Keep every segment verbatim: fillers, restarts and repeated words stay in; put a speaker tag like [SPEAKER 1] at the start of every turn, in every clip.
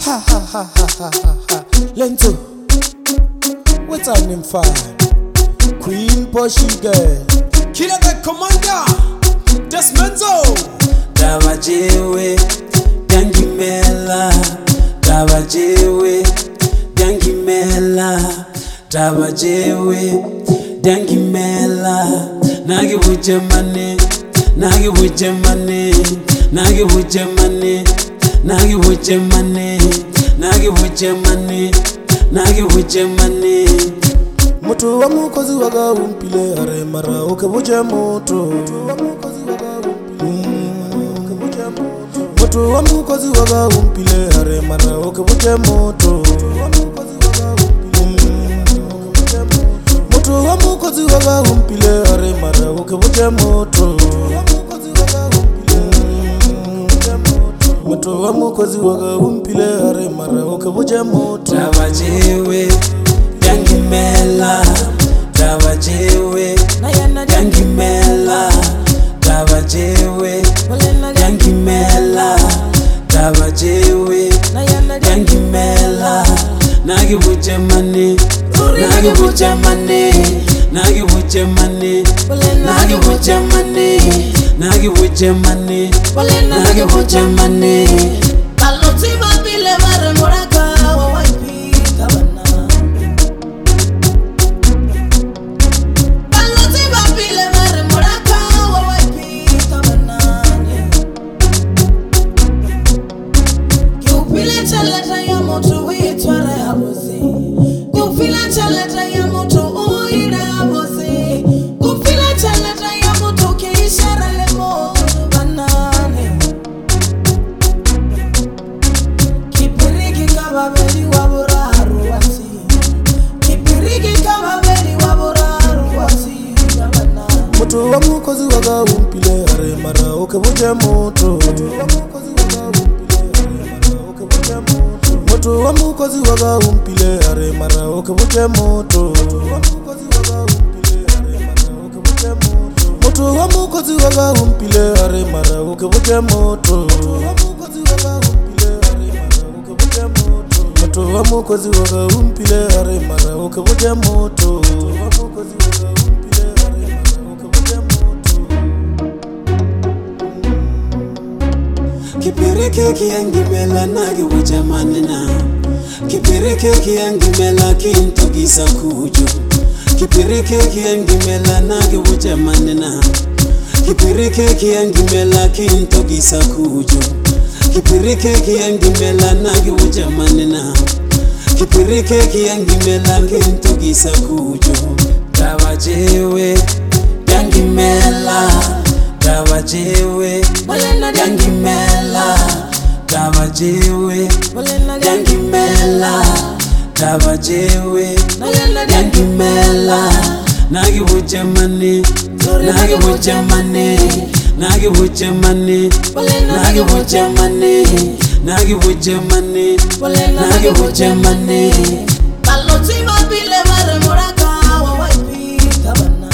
[SPEAKER 1] Ha ha ha ha ha ha ha. Lento. What's her name for? Queen Portugal. Killer the commander. Desmenzo.
[SPEAKER 2] Dawajewe, Dangimela. Dawajewe, Dangimela. Dawajewe, Dangimela. Nagi wuje mane, nagi wuje mane, nagi wuje mane, nagi wuje mane, nagi wuje mane, nagi wuje mane.
[SPEAKER 1] Moto wa mukozi waga umpile are mara ukebuje moto. Moto wa mukozi waga umpile are mara ukebuje moto. Moto wa mukozi waga umpile are mara ukebuje moto. Moto wa mukozi waga umpile are mara ukebuje moto.
[SPEAKER 2] Dawajewe, Dangimela. Dawajewe, Dangimela. Dawajewe, Dangimela. Dawajewe, Dangimela. Nagi wuje mane, nagi wuje mane, nagi wuje mane, nagi wuje mane, nagi wuje mane, nagi wuje mane.
[SPEAKER 3] Baloti babile mare moraka wa waipi kabana. Baloti babile mare moraka wa waipi kabana. Kiupile chaleta ya moto uitwara ya bosi. Kiupile chaleta ya moto uida ya bosi. Kiupile chaleta ya moto keishara le moto banane. Kipiriki kama beli waburaru wasi. Kipiriki kama beli waburaru wasi. Jabana.
[SPEAKER 1] Moto wa mukozi waga umpile are mara ukebuje moto. Moto wa mukozi waga umpile are mara ukebuje moto. Moto wa mukozi waga umpile are mara ukebuje moto. Moto wa mukozi waga umpile are mara ukebuje moto.
[SPEAKER 2] Kipirike kiangimela nagi wuje manina. Kipirike kiangimela kintogisa kujo. Kipirike kiangimela nagi wuje manina. Kipirike kiangimela kintogisa kujo. Kipirike kiangimela nagi wuje manina. Kipirike kiangimela kintogisa kujo. Dawajewe, Dangimela. Dawajewe, Dangimela. Dawajewe, Dangimela. Dawajewe, Dangimela. Nagi wuje mane, nagi wuje mane, nagi wuje mane, nagi wuje mane, nagi wuje mane, nagi wuje mane.
[SPEAKER 3] Baloti babile mare moraka wa waipi kabana.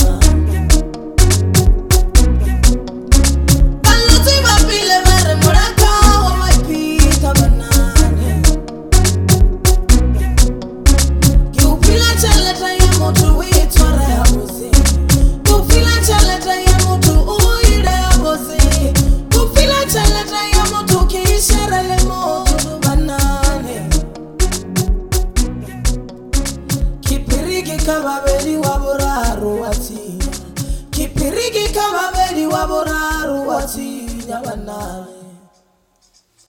[SPEAKER 3] Baloti babile mare moraka wa waipi kabana. Kiupila chaleta ya moto uitwara ya bosi. Kiupila chaleta ya moto uida ya bosi. Kiupila chaleta ya moto keishara le moto banane. Kipiriki kama beli waburaru wati. Kipiriki kama beli waburaru wati. Jabana.